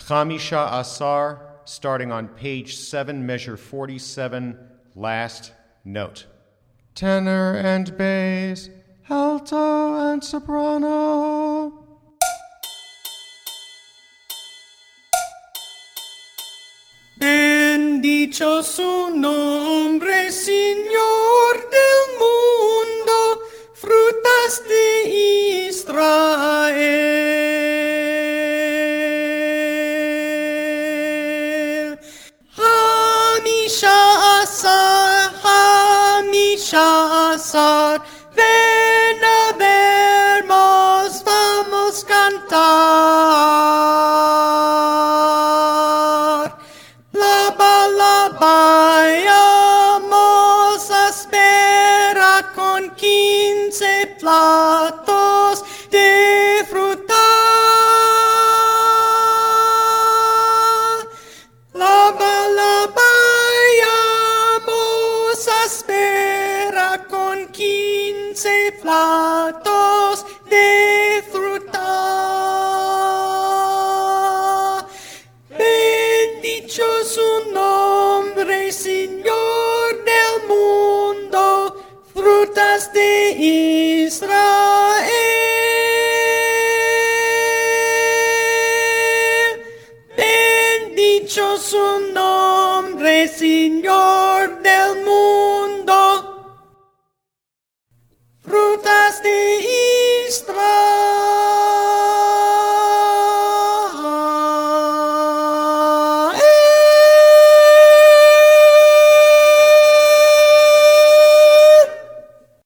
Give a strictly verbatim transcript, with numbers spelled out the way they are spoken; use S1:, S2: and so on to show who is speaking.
S1: Chamisha Asar, starting on page seven, measure forty-seven, last note. Tenor and bass, alto and soprano.
S2: Bendicho su nombre, Señor.